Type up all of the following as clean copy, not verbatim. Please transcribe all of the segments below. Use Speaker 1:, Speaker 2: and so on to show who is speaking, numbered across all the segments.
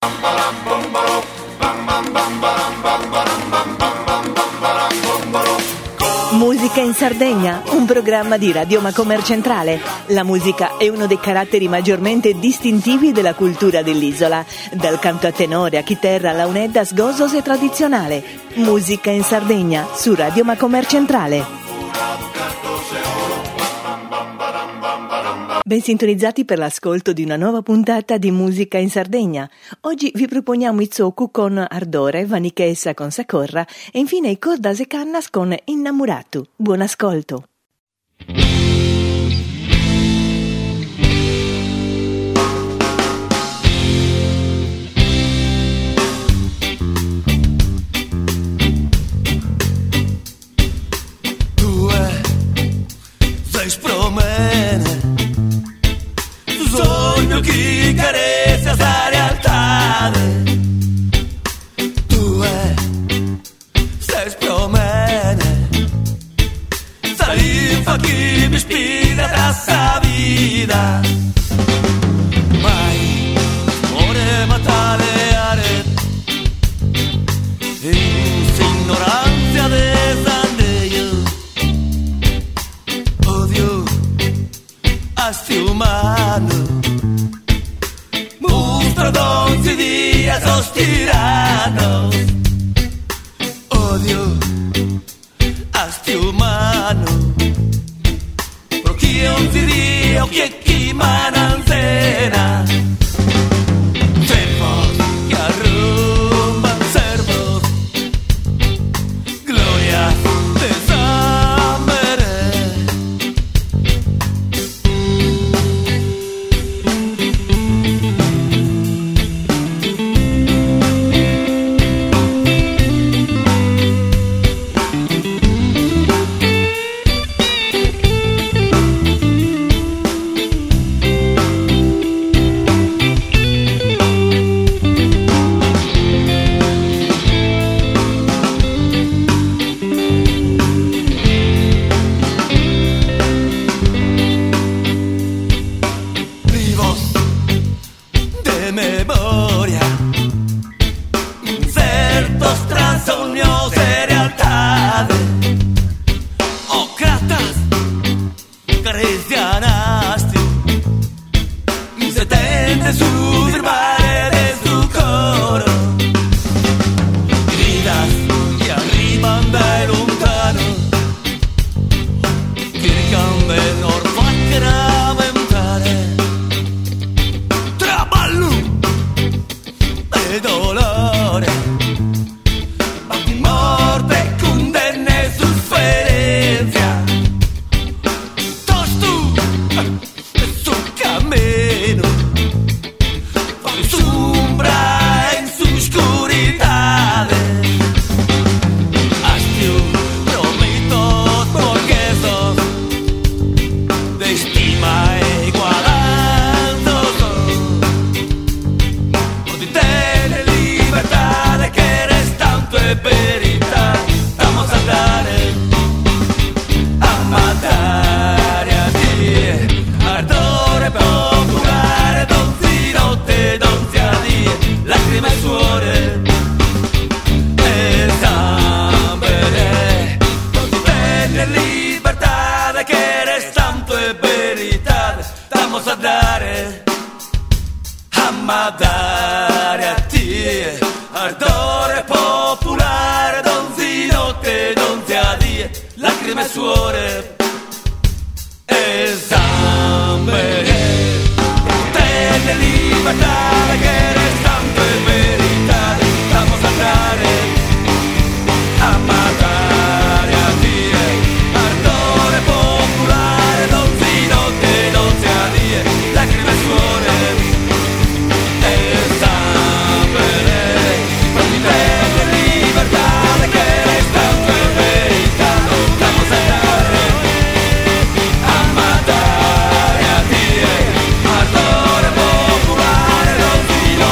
Speaker 1: Musica in Sardegna, un programma di Radio Macomer Centrale. La musica è uno dei caratteri maggiormente distintivi della cultura dell'isola, dal canto a tenore a chitarra alla unedda sgosos e tradizionale. Musica in Sardegna su Radio Macomer Centrale. Ben sintonizzati per l'ascolto di una nuova puntata di Musica in Sardegna. Oggi vi proponiamo Itzoku con Ardore, Vanichessa con Sacorra e infine i Cordas e Cannas con Innamoratu. Buon ascolto.
Speaker 2: Sogno chi carezza sta realtà. Tu sei spromene, saliva chi mi ispira da sta vita. Mai ore mataleare in ignoranza de sandeio. Odio asti umano. Donzi días los tiranos, odio asti umano, porque onzi dio que mananzena, servos que arrumban servos, gloria de Samere. Dare a te ardore popolare, donzi notte, donzi a die, lacrime e suore e zambere, tenne libertà che restante verità, vamos a dare a matare a te ardore popolare, donzi notte, donzi a die, lacrime e suore. Amare a Dio, ardore popolare, non si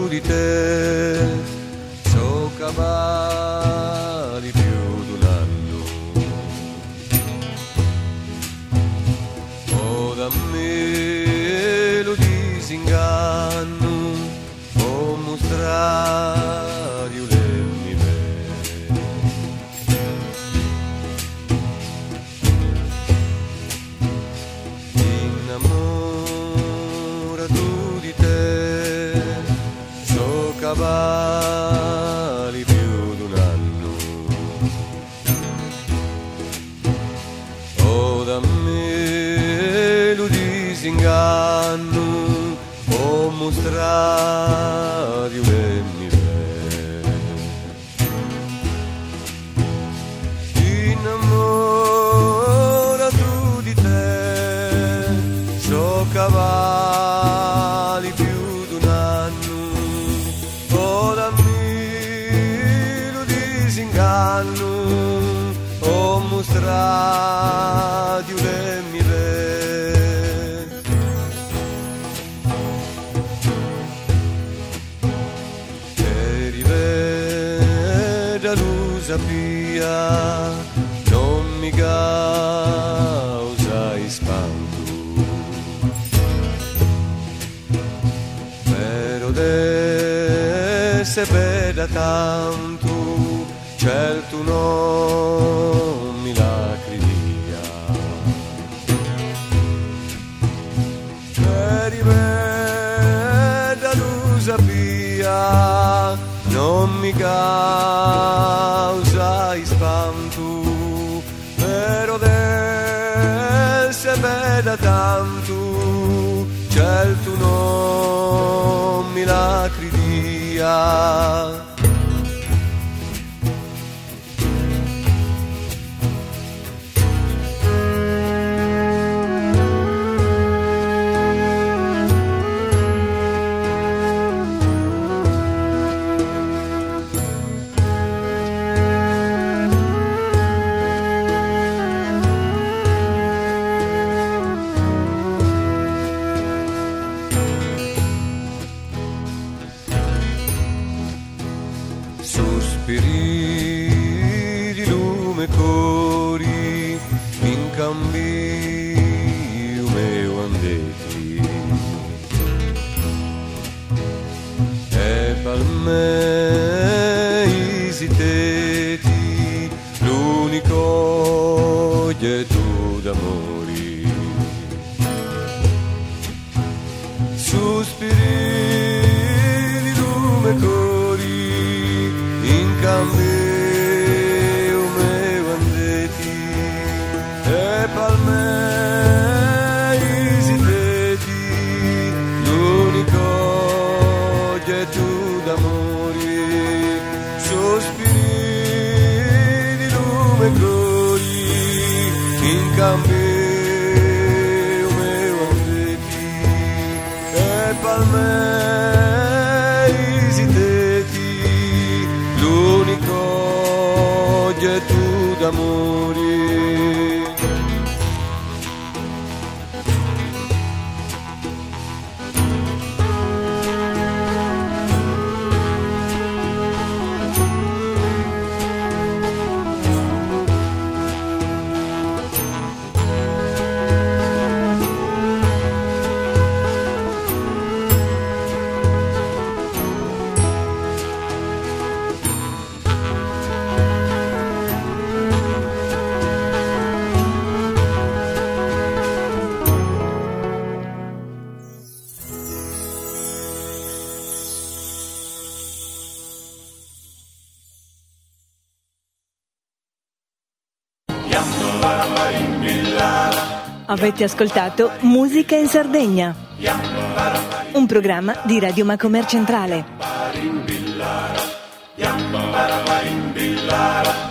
Speaker 3: di te, so cavalli più d'un anno. O da me lo disinganno, o mostrare le mie innamorato di te, so cavalli più d'un anno. O da me lo disinganno, o mostrare le mie innamorato di te, so cavalli più d'un anno. O dammi lo disinganno, o mostrare le mie sapia, non mi causa spanto, però de se veda tanto, certo non mi lacrivia, per veda lo sapia, non mi causa spanto, però del se veda tanto, certo non mi lacrivia. Sospiri di lume cori, in cambio meu andeti, e palme isiteti, l'unico geto d'amori. Sospiri di lume cori, in cambio meu andeti, e palme isiteti, l'unico geto d'amori. Sospiri di lume cori, in cambio meu andeti, e palme geto d'amori.
Speaker 1: Avete ascoltato Musica in Sardegna, un programma di Radio Macomer Centrale.